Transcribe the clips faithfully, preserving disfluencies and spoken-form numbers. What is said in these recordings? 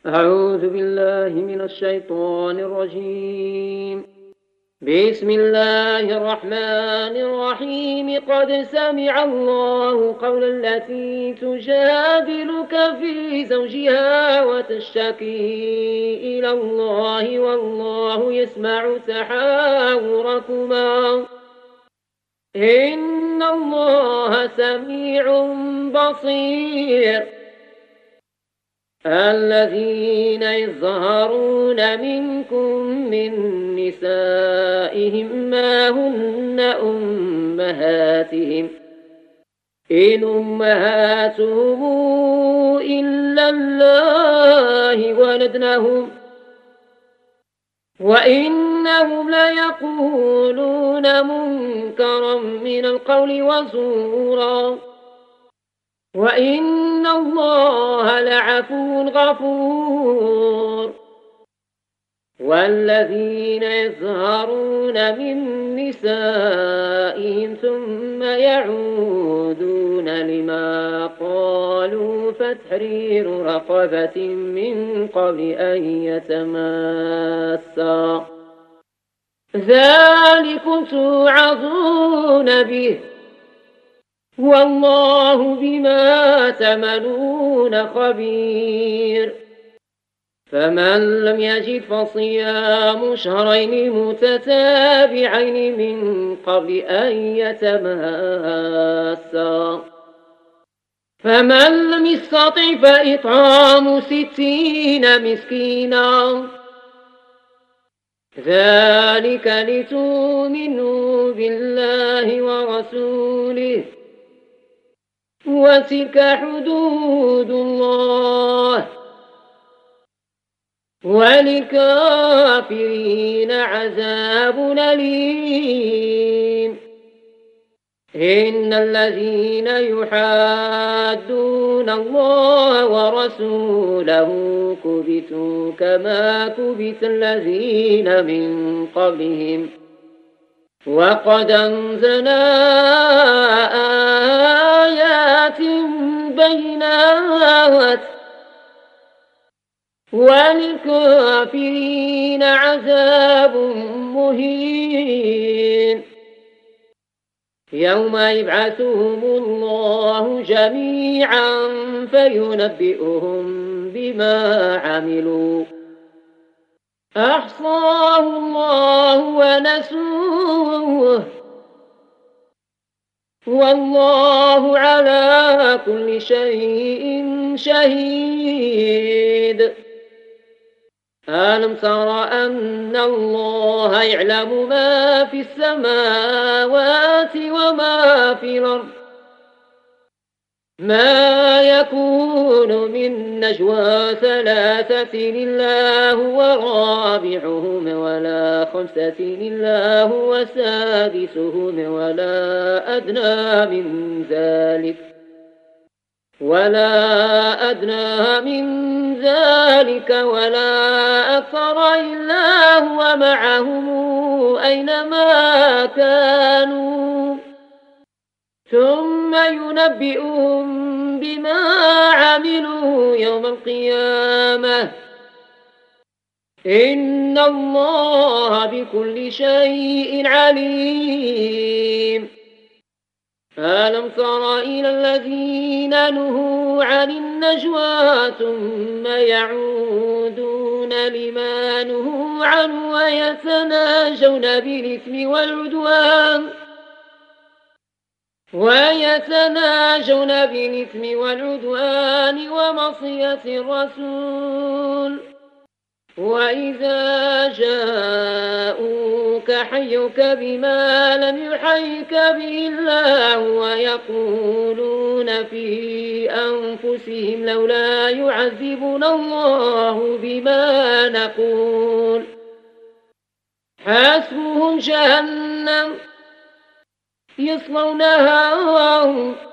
أعوذ بالله من الشيطان الرجيم. بسم الله الرحمن الرحيم. قد سمع الله قول التي تجادلك في زوجها وتشتكي إلى الله والله يسمع تحاوركما إن الله سميع بصير. الذين يظهرون منكم من نسائهم ما هن أمهاتهم إن أمهاتهم إلا الله ولدنهم وإنهم ليقولون منكرا من القول وزورا وإن الله لعفو غفور. والذين يظهرون من نسائهم ثم يعودون لما قالوا فتحرير رقبة من قبل أن يتماسا ذلكم توعظون به والله بما تعملون خبير. فمن لم يجد فصيام شهرين متتابعين من قبل أن يتماسا فمن لم يستطع فإطعام ستين مسكينا ذلك لتؤمنوا بالله ورسوله وتلك حدود الله وللكافرين عذاب أليم. إن الذين يحادون الله ورسوله كبتوا كما كبت الذين من قبلهم وقد أنزلنا آيات بينات وللكافرين عذاب مهين. يوم يبعثهم الله جميعا فينبئهم بما عملوا أحصاه الله ونسوه والله على كل شيء شهيد. ألم تر أن الله يعلم ما في السماوات وما في الأرض ما يكون من نجوى ثلاثة إلا هو رابعهم ولا خمسة إلا هو سادسهم ولا أدنى من ذلك ولا أدنى من ذلك ولا أكثر إلا هو معهم أينما كانوا ثم ينبئهم بما عملوا يوم القيامة إن الله بكل شيء عليم. ألم تر إلى الذين نهوا عن النجوى ثم يعودون لما نهوا عنه ويتناجون بالإثم والعدوان ويتناجون بالإثم والعدوان ومعصية الرسول وإذا جاءوك حيوك بما لم يحيك به الله ويقولون في أنفسهم لولا يعذبنا الله بما نقول حسبهم جهنم يصلونها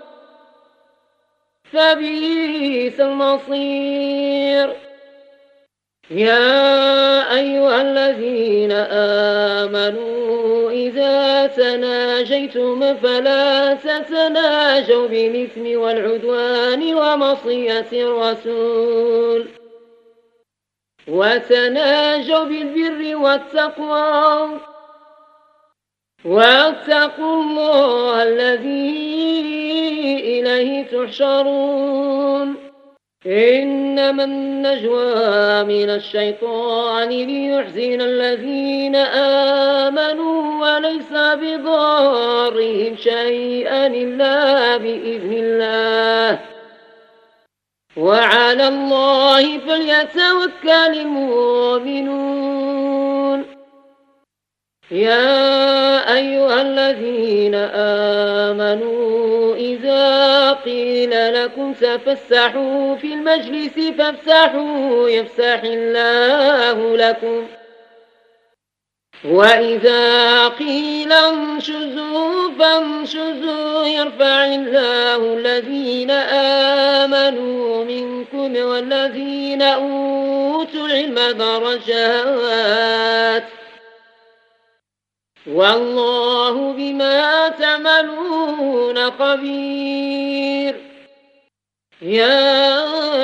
فبئس المصير. يا أيها الذين آمنوا إذا تناجيتم فلا تتناجوا بالإثم والعدوان ومعصية الرسول وتناجوا بالبر والتقوى واتقوا الله الذي إليه تحشرون إنما النجوى من الشيطان ليحزن الذين آمنوا وليس بضارهم شيئا إلا بإذن الله وعلى الله فليتوكل المؤمنون يا أيها الذين آمنوا إذا قيل لكم تفسحوا في المجلس فافسحوا يفسح الله لكم وإذا قيل انشزوا فانشزوا يرفع الله الذين آمنوا منكم والذين أوتوا العلم درجات والله بما تعملون خبير يا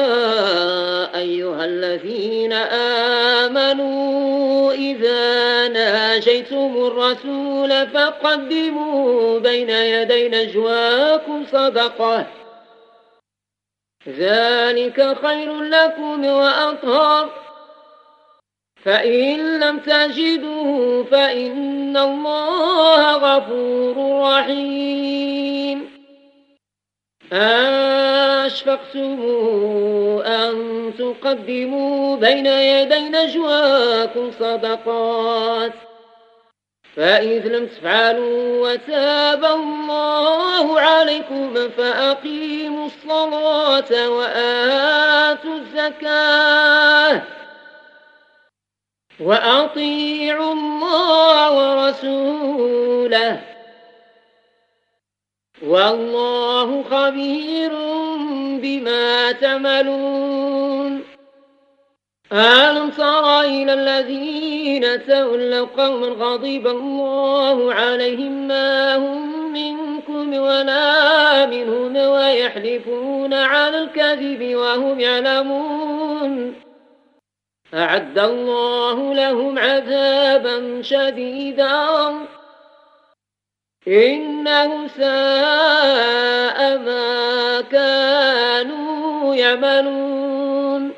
أيها الذين آمنوا إذا ناجيتم الرسول فقدموا بين يدي نجواكم صدقة ذلك خير لكم وأطهر فإن لم تجدوا فإن الله غفور رحيم أشفقتم أن تقدموا بين يدي نجواكم صدقات فإذ لم تفعلوا وتاب الله عليكم فأقيموا الصلاة وآتوا الزكاة وأطيعوا الله ورسوله والله خبير بما تعملون ألم تر إلى الذين تولوا قوما غضب الله عليهم ما هم منكم ولا منهم ويحلفون على الكذب وهم يعلمون أعد الله لهم عذابا شديدا إنه ساء ما كانوا يعملون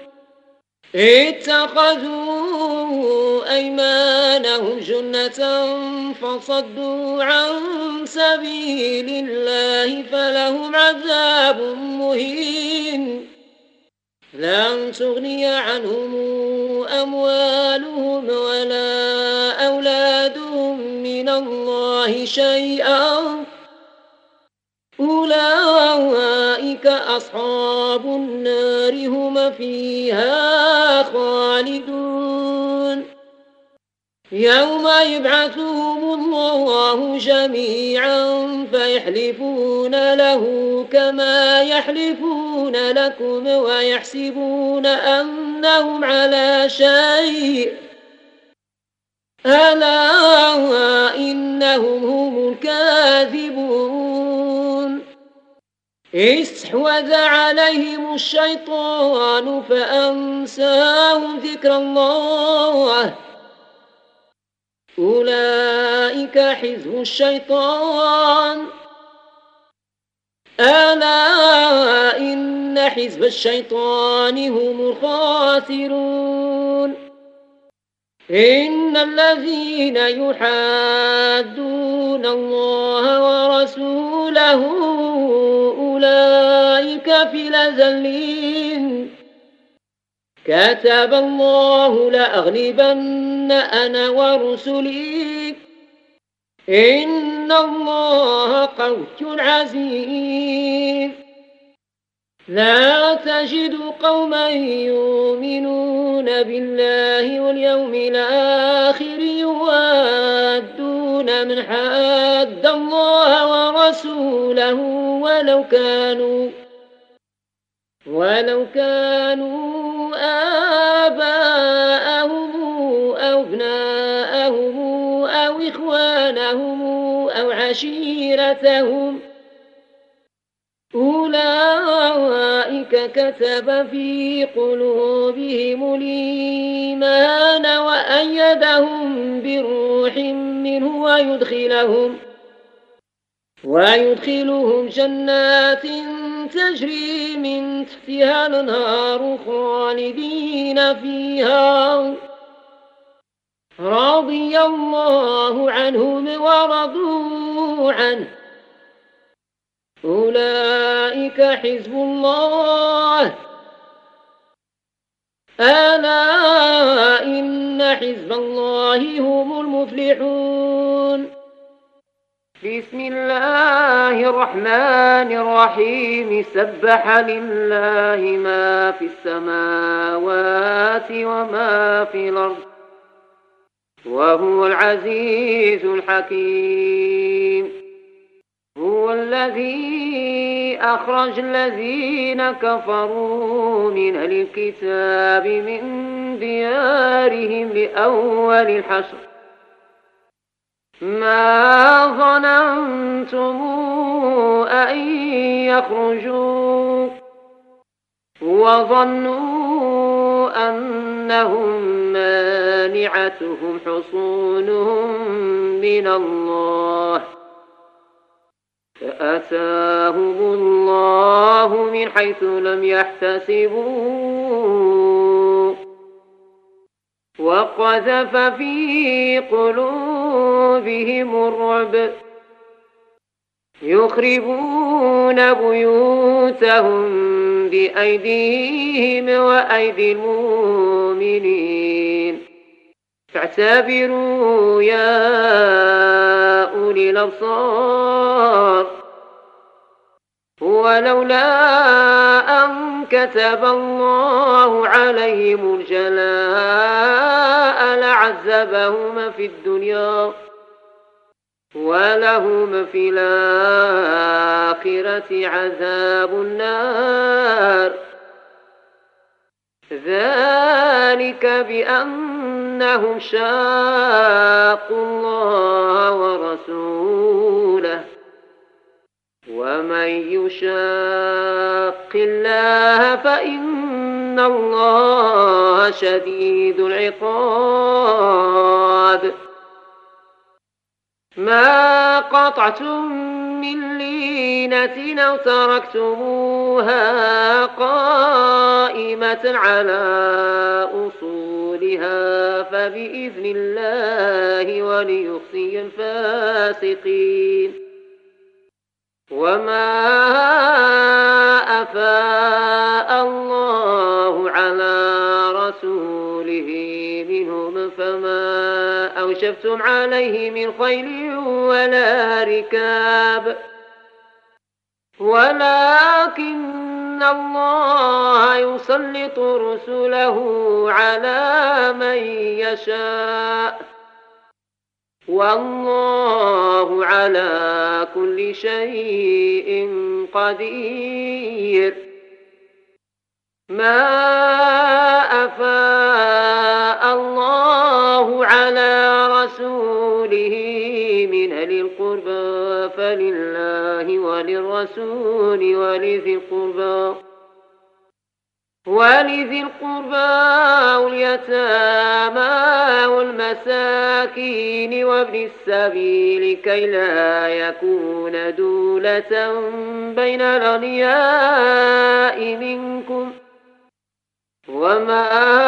اتخذوا أيمانهم جنة فصدوا عن سبيل الله فلهم عذاب مهين لن تغني عنهم أموالهم ولا أولادهم من الله شيئا أولئك أصحاب النار هم فيها خالدون يوم يبعثهم الله جميعا فيحلفون له كما يحلفون لكم ويحسبون أنهم على شيء ألا إنهم هم الكاذبون استحوذ عليهم الشيطان فأنساهم ذكر الله أولئك حزب الشيطان ألا إن حزب الشيطان هم الخاسرون إن الذين يحادون الله ورسوله أولئك في الأذلين كتب الله لأغلبن أنا ورسلي إن الله قوي عزيز لا تجد قوما يؤمنون بالله واليوم الآخر يوادون من حاد الله ورسوله ولو كانوا ولو كانوا آباءهم أو أبناءهم أو إخوانهم أو عشيرتهم أولئك كتب في قلوبهم الإيمان وأيدهم بروح منه ويدخلهم ويدخلهم جنات تجري من تحتها الأنهار خالدين فيها رضي الله عنهم ورضوا عنه أولئك حزب الله ألا إن حزب الله هم المفلحون. بسم الله الرحمن الرحيم سبح لله ما في السماوات وما في الأرض وهو العزيز الحكيم. هو الذي أخرج الذين كفروا من أهل الكتاب من ديارهم لأول الحشر ما ظننتم أن يخرجوا وظنوا أنهم مانعتهم حصونهم من الله فأتاهم الله من حيث لم يحتسبوا وقذف في قلوبهم الرعب يخربون بيوتهم بأيديهم وأيدي المؤمنين فاعتبروا يا أولي الأبصار. ولولا أن كتب الله عليهم الجلاء لعذبهم في الدنيا ولهم في الآخرة عذاب النار ذلك بأنهم شاقوا الله ورسوله ومن يشاق الله فإن الله شديد العقاب. ما قطعتم من لينة أو تركتموها قائمة على أصولها فبإذن الله وليخزي الفاسقين. وما أفاء الله على رسوله منهم فما أوشفتم عليه من خيل ولا ركاب ولكن الله يسلط رسله على من يشاء والله على كل شيء قدير. ما أفاء الله على رسوله من أهل القربى فلله وللرسول ولذي القربى ولذي القربى واليتامى والمساكين وابن السبيل كي لا يكون دولة بين الأغنياء منكم وما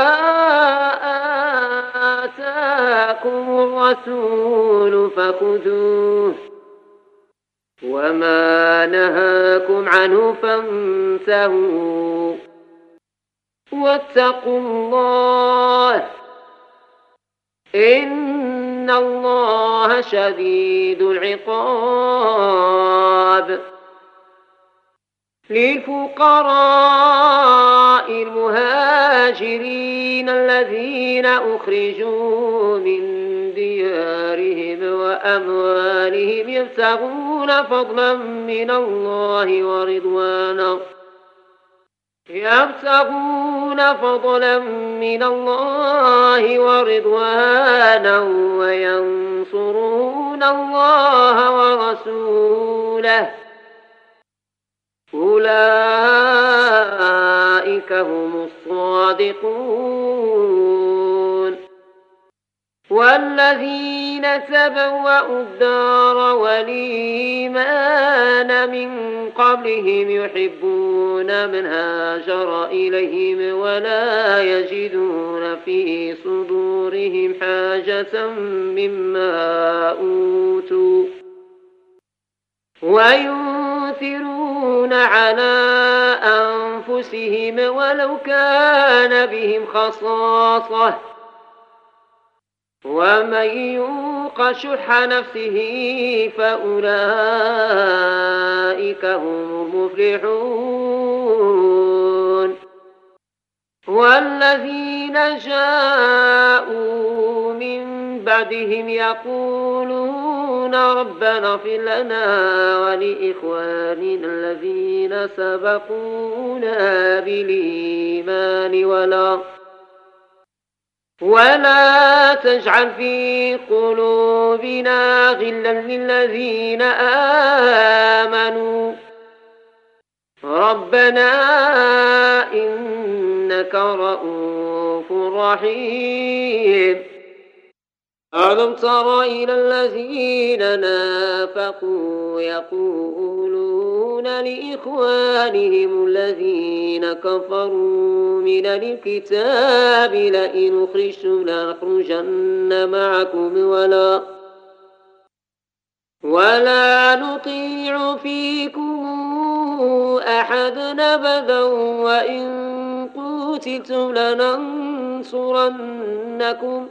آتاكم الرسول فخذوه وما نهاكم عنه فانتهوا واتقوا الله إن الله شديد العقاب. للفقراء المهاجرين الذين أخرجوا من ديارهم وأموالهم يبتغون فضلا من الله ورضوانا يبتغون فضلا من الله ورضوانا وينصرون الله ورسوله أولئك هم الصادقون. والذين تبوأوا الدار والإيمان من قبلهم يحبون من هاجر إليهم ولا يجدون في صدورهم حاجة مما أوتوا ويؤثرون على أنفسهم ولو كان بهم خصاصة ومن يوق شح نفسه فأولئك هم المفلحون والذين جاءوا من بعدهم يقولون ربنا اغفر لنا ولإخواننا الذين سبقونا بالإيمان ولا ولا تجعل في قلوبنا غلا للذين آمنوا ربنا إنك رؤوف رحيم ألم تر إلى الذين نافقوا يقولون لإخوانهم الذين كفروا من الكتاب لئن أخرجتم لنخرجن معكم ولا ولا نطيع فيكم أحدا أبدا وإن قتلتم لننصرنكم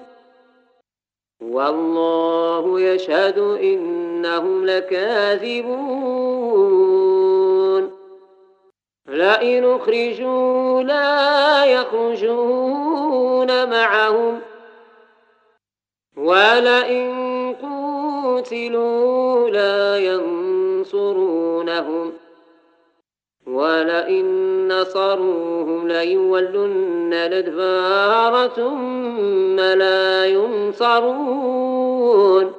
والله يشهد إنهم لكاذبون لئن أخرجوا لا يخرجون معهم ولئن قتلوا لا ينصرونهم ولئن نصروهم ليولن الأدبار ثم لا ينصرون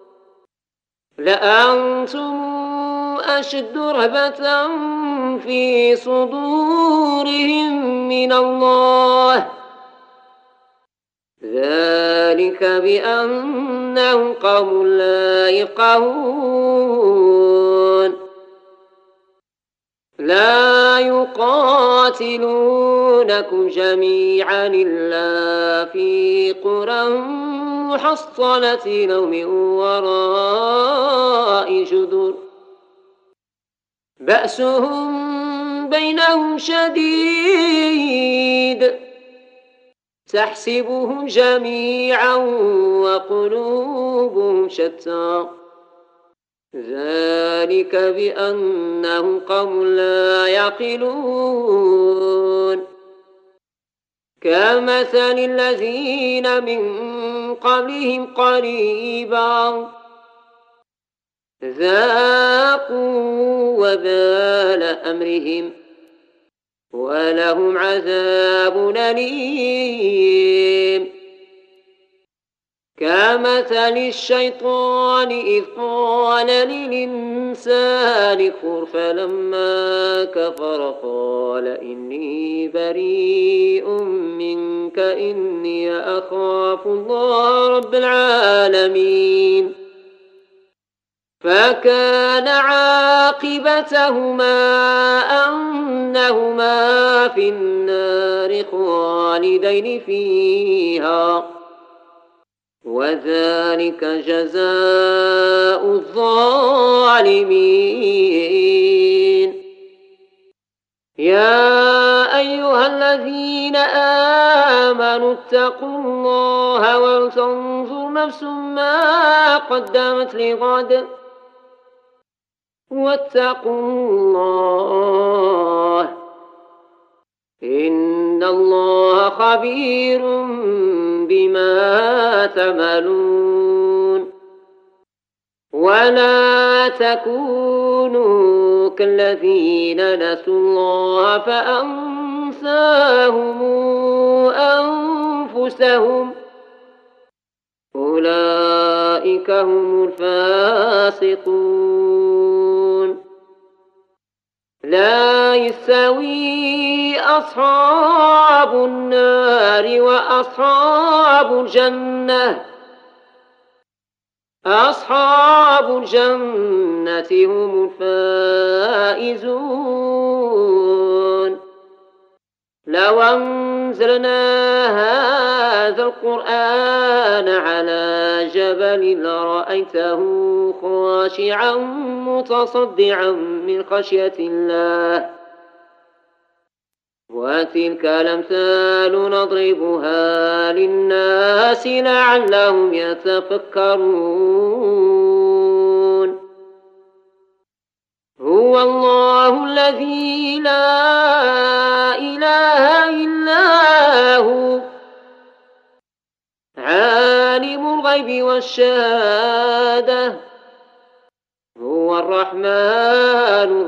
لأنتم أشد رهبة في صدورهم من الله ذلك بأنهم قوم لا يفقهون لا يقاتلونكم جميعا إلا في قرى محصنة أو من وراء جدر بأسهم بينهم شديد تحسبهم جميعا وقلوبهم شتى ذلك بأنهم قوم لا يعقلون كمثل الذين من قبلهم قريبا ذاقوا وبال أمرهم ولهم عذاب أليم كمثل الشيطان إذ قال للإنسان اكفر فلما كفر قال إني بريء منك إني أخاف الله رب العالمين فكان عاقبتهما أنهما في النار خالدين فيها وذلك جزاء الظالمين يا أيها الذين آمنوا اتقوا الله ولتنظر نفس ما قدمت لغد واتقوا الله إن الله خبير بما تعملون ولا تكونوا كالذين نسوا الله فأنساهم أنفسهم أولئك هم الفاسقون لا يستوي أصحاب النار وأصحاب الجنة أصحاب الجنة هم الفائزون. لو أنزلنا هذا القرآن على جبل لرأيته خاشعا متصدعا من خشية الله. وتلك الأمثال نضربها للناس لعلهم يتفكرون. هو الله الذي لا إله إلا هو عالم الغيب والشهادة هو الرحمن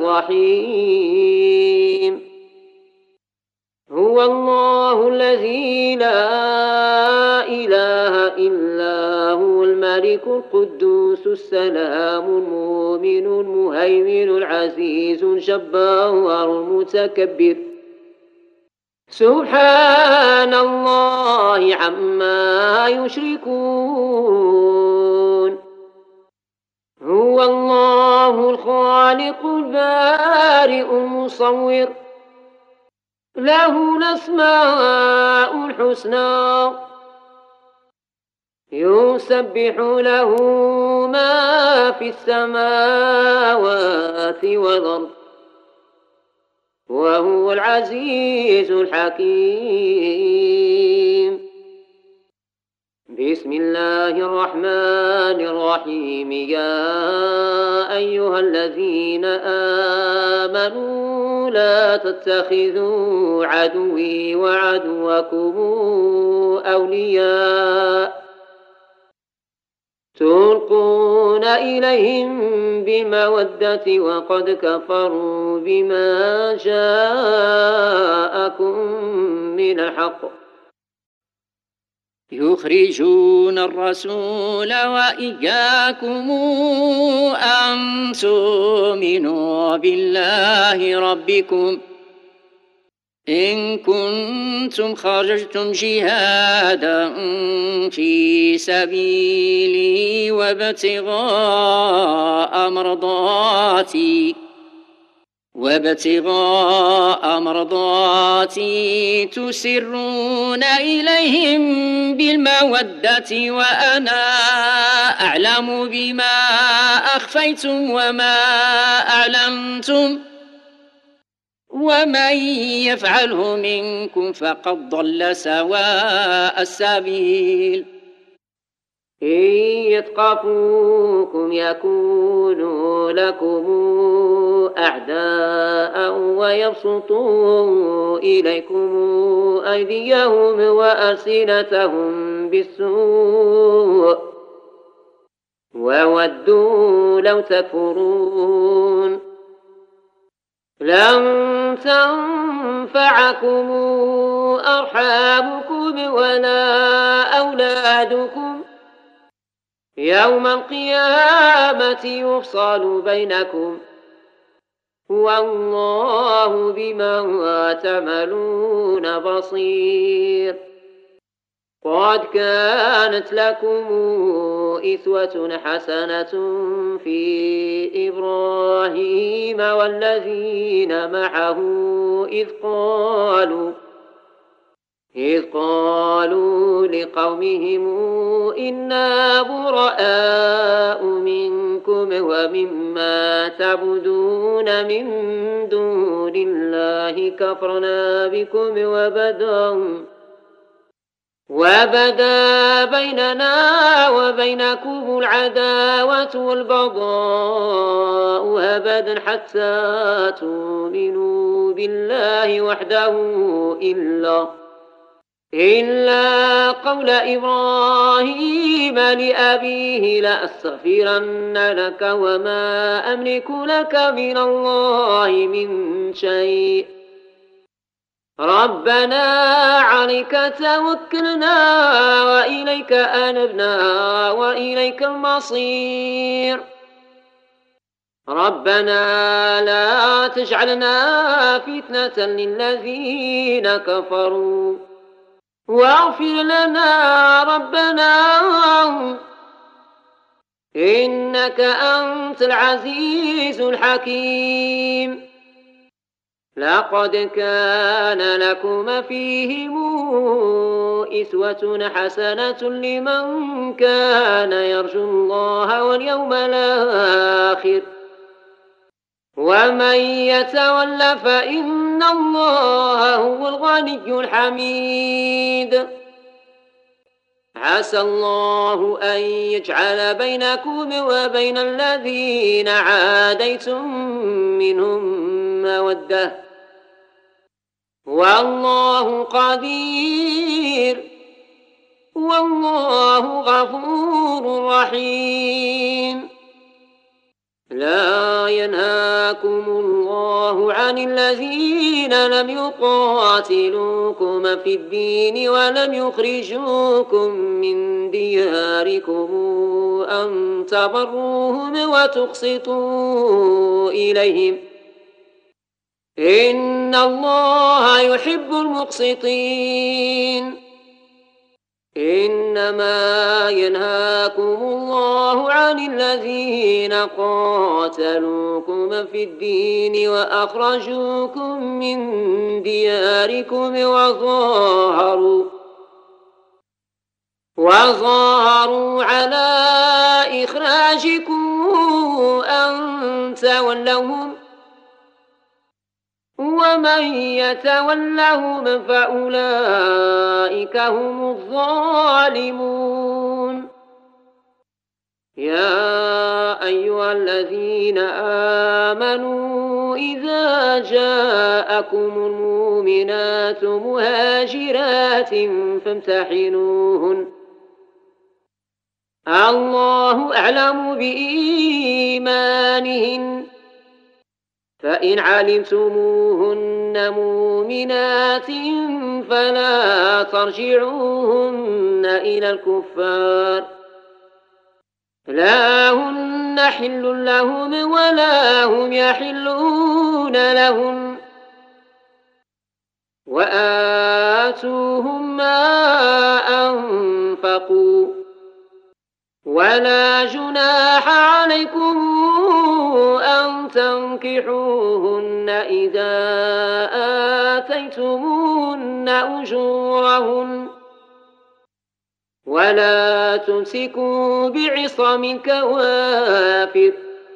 الرحيم. هو الله الذي لا إله إلا هو الملك القدوس السلام المؤمن المهيمن العزيز الجبار المتكبر. سبحان الله عما يشركون. هو الله الخالق البارئ المصور له الأسماء الحسنى يسبح له ما في السماوات والأرض وهو العزيز الحكيم. بسم الله الرحمن الرحيم. يا أيها الذين آمنوا لا تتخذوا عدوي وعدوكم أولياء تلقون إليهم بالمودة وقد كفروا بما جاءكم من الحق يخرجون الرسول وإياكم أن تؤمنوا بالله ربكم إن كنتم خرجتم جهادا في سبيلي وابتغاء مرضاتي وابتغاء مرضاتي تسرون إليهم بالمودة وأنا أعلم بما أخفيتم وما أعلنتم ومن يفعله منكم فقد ضل سواء السبيل. إن يثقفوكم يكونوا لكم أعداء ويبسطوا إليكم أيديهم وألسنتهم بالسوء وودوا لو تكفرون. لن تنفعكم أرحامكم ولا أولادكم يوم القيامة يفصل بينكم والله بما تعملون بصير. قد كانت لكم إسوة حسنة في إبراهيم والذين معه إذ قالوا إذ قالوا لقومهم إنا براء منكم ومما تعبدون من دون الله كفرنا بكم وبدا وبدا بيننا وبينكم العداوة والبغضاء أبدا حتى تؤمنوا بالله وحده إلا إلا قول إبراهيم لأبيه لأستغفرن لك وما أملك لك من الله من شيء ربنا عليك توكلنا وإليك أنبنا وإليك المصير. ربنا لا تجعلنا فتنة للذين كفروا واغفر لنا ربنا إنك أنت العزيز الحكيم. لقد كان لكم فيهم إسوة حسنة لمن كان يرجو الله واليوم الآخر ومن يتول فإن الله هو الغني الحميد. عسى الله أن يجعل بينكم وبين الذين عاديتم منهم مودة والله قدير والله غفور رحيم. لا ينهاكم الله عن الذين لم يقاتلوكم في الدين ولم يخرجوكم من دياركم أن تبروهم وتقسطوا إليهم إن الله يحب المقسطين. إنما ينهاكم الله عن الذين قاتلوكم في الدين وأخرجوكم من دياركم وظاهروا وظاهروا على إخراجكم أن تولوهم ومن يتولهم فأولئك هم الظالمون. يا أيها الذين آمنوا إذا جاءكم المؤمنات مهاجرات فامتحنوهن الله أعلم بإيمانهن فإن علمتموهن مؤمنات فلا ترجعوهن إلى الكفار لا هن حل لهم ولا هم يحلون لهم وآتوهم ما أنفقوا ولا جناح عليكم أن تنكحوهن إذا آتيتموهن أجورهن ولا تمسكوا بعصم الكوافر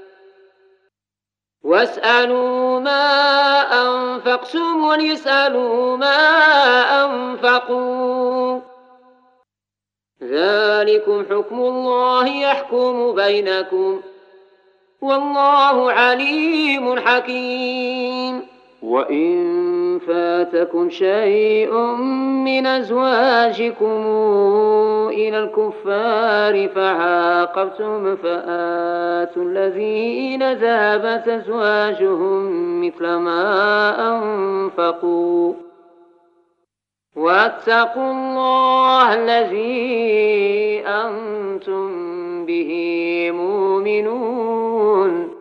واسألوا ما أنفقتم وليسألوا ما أنفقوا ذلكم حكم الله يحكم بينكم والله عليم حكيم. وإن فاتكم شيء من أزواجكم إلى الكفار فعاقبتم فآتوا الذين ذهبت أزواجهم مثل ما أنفقوا واتقوا الله الذي أنتم به مؤمنون.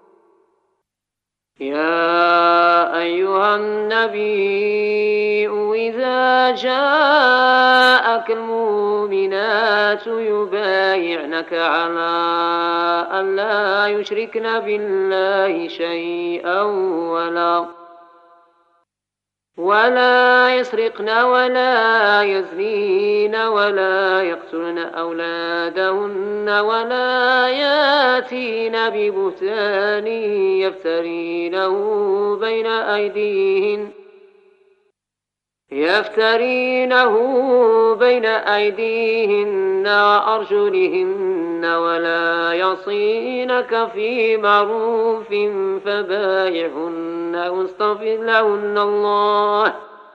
يا أيها النبي إذا جاءك المؤمنات يبايعنك على أن لا يشركن بالله شيئا ولا ولا يسرقن ولا يزنين ولا يقتلن أولادهن ولا ياتين ببهتان يفترينه بين أيديهن يفترينه بين أيديهن وأرجلهن ولا يعصينك في معروف فبايعهن واستغفر لهن الله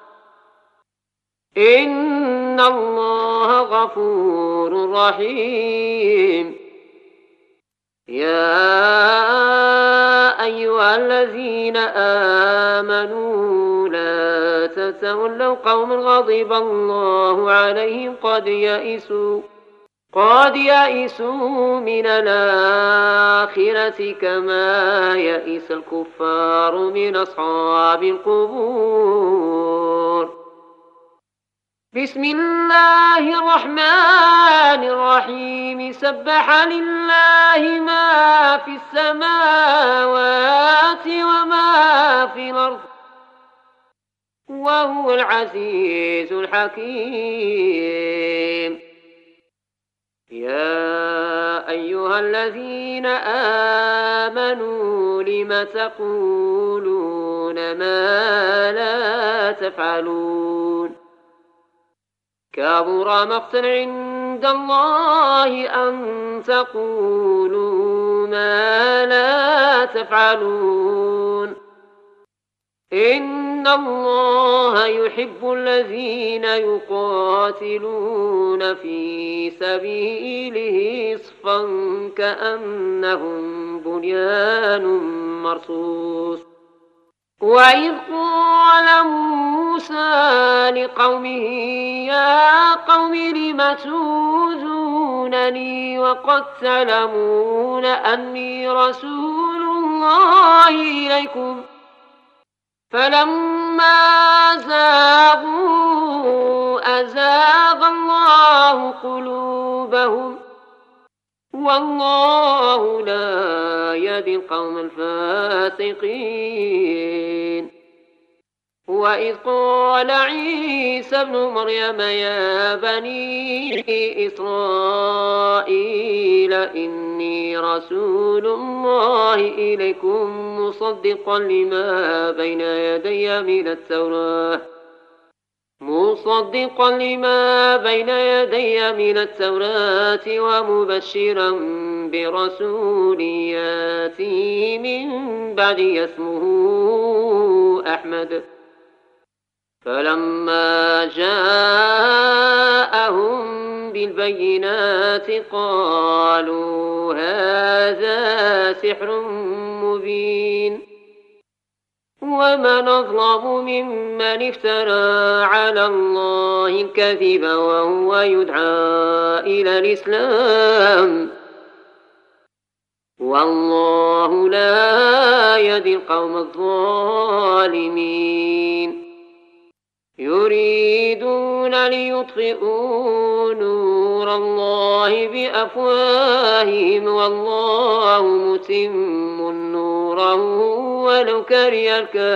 إن الله غفور رحيم. يا أيها الذين آمنوا لا تتولوا قوم غضب الله عليهم قد يئسوا قد يئسوا من الآخرة كما يئس الكفار من أصحاب القبور. بسم الله الرحمن الرحيم سبح لله ما في السماوات وما في الأرض وهو العزيز الحكيم يا أيها الذين آمنوا لم تقولون ما لا تفعلون كبر مقتا عند الله أن تقولوا ما لا تفعلون إن الله يحب الذين يقاتلون في سبيله صفا كأنهم بنيان مرصوص وإذ قال موسى لقومه يا قوم لم تؤذونني وقد تعلمون أني رسول الله إليكم فلما زاغوا أزاغ الله قلوبهم والله لا يهدي القوم الفاسقين وإذ قال عيسى ابن مريم يا بني إسرائيل إني رسول الله إليكم مصدقا لما بين يدي من التوراة مصدقا لما بين يدي من التوراة ومبشرا برسول ياتي من بعد اسمه أحمد فلما جاءهم بالبينات قالوا هذا سحر مبين ومن أظلم ممن افترى على الله الكذب وهو يدعى إلى الإسلام والله لا يهدي القوم الظالمين يريدون ليطفئوا نور الله بأفواههم والله متم نوره ولو كره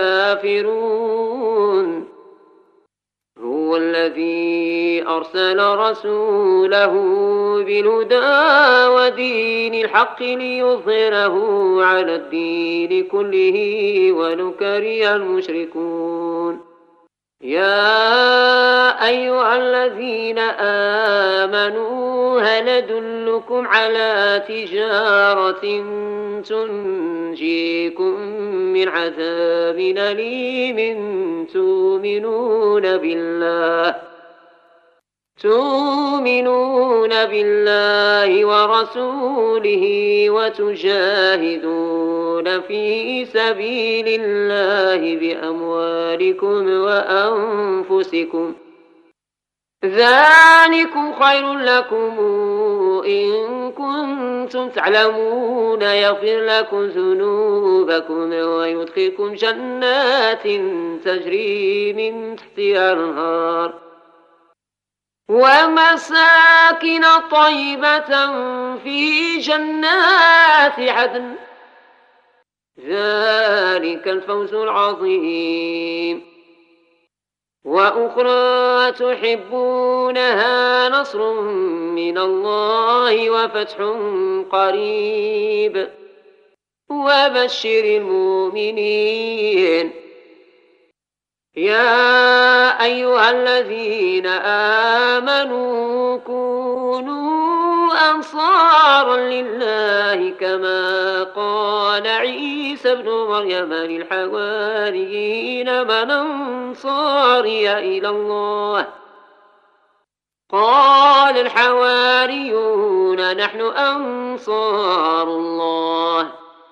الكافرون هو الذي أرسل رسوله بالهدى ودين الحق ليظهره على الدين كله ولو كره المشركون يا أيها الذين آمنوا هل أدلكم على تجارة تنجيكم من عذاب أليم تؤمنون بالله تؤمنون بالله ورسوله وتجاهدون في سبيل الله بأموالكم وأنفسكم ذلكم خير لكم إن كنتم تعلمون يغفر لكم ذنوبكم ويدخلكم جنات تجري من تحتها الأنهار ومساكن طيبة في جنات عدن ذلك الفوز العظيم وأخرى تحبونها نصر من الله وفتح قريب وبشر المؤمنين يا أيها الذين آمنوا كونوا أنصارا لله كما قال عيسى ابن مريم للحواريين من أنصاري إلى الله قال الحواريون نحن أنصار الله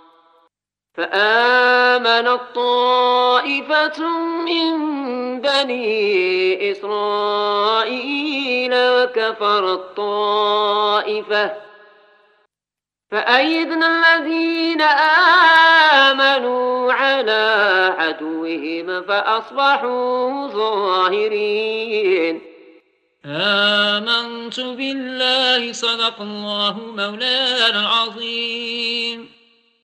فآمنت طائفة من بني إسرائيل وكفرت طائفة فأيدنا الذين آمنوا على عدوهم فأصبحوا ظاهرين آمنت بالله صدق الله مولانا العظيم.